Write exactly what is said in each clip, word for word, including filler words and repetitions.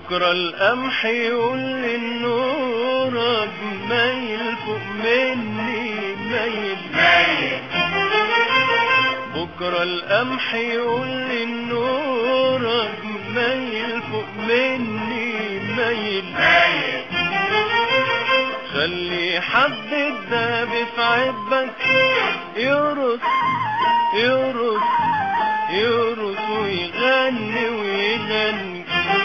بكرة القمح يقول للنورك مايل فوق مني مايل مايل. بكرة القمح يقول للنورك مايل فوق مني مايل مايل. خلي حد الدهب في عبك يرقص يرقص يرقص ويغني ويغني.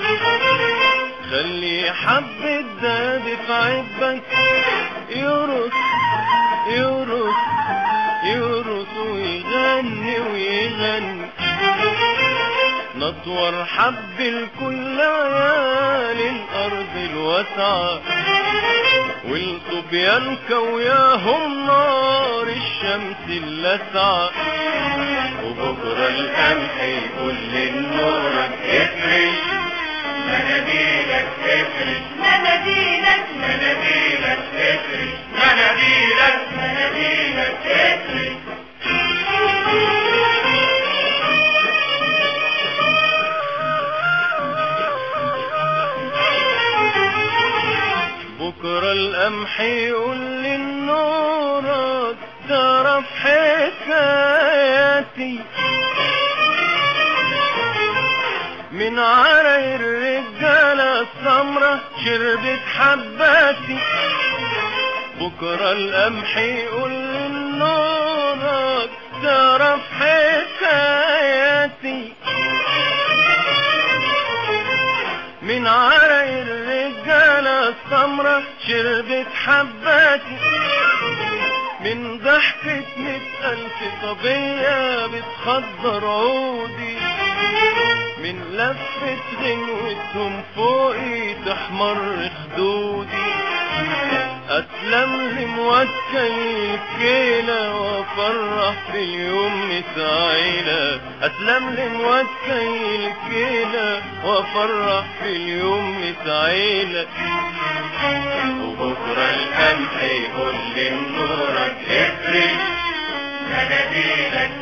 خلي حب الدهب في عبك يرقص يرقص يرقص ويغني ويغني. نطور حب لكل عيال الارض الواسعة والصبيان كوياهم نار الشمس اللسعة. وبكرة القمح يقول للنورك افرش مناديلك افرش مناديلك مناديلك افرش مناديلك مناديلك افرش. بكرة القمح يقول للنورك تعرف حكاياتي من عرق الرجالة السمرة شربت حباتي. بكرة القمح يقول للنورك تعرف حكاياتي من عرق الرجالة السمرة شربت حباتي. من ضحكة مئة ألف صبية بتخضر عودي من لفة غنوتهم فوقي تحمر خدودي. أسلم لموكل الكيلة وأفرح في اليوم مسعيلة. أسلم لموكل الكيلة وأفرح في اليوم مسعيلة. وبكرة القمح يقول للنورك افرش مناديلك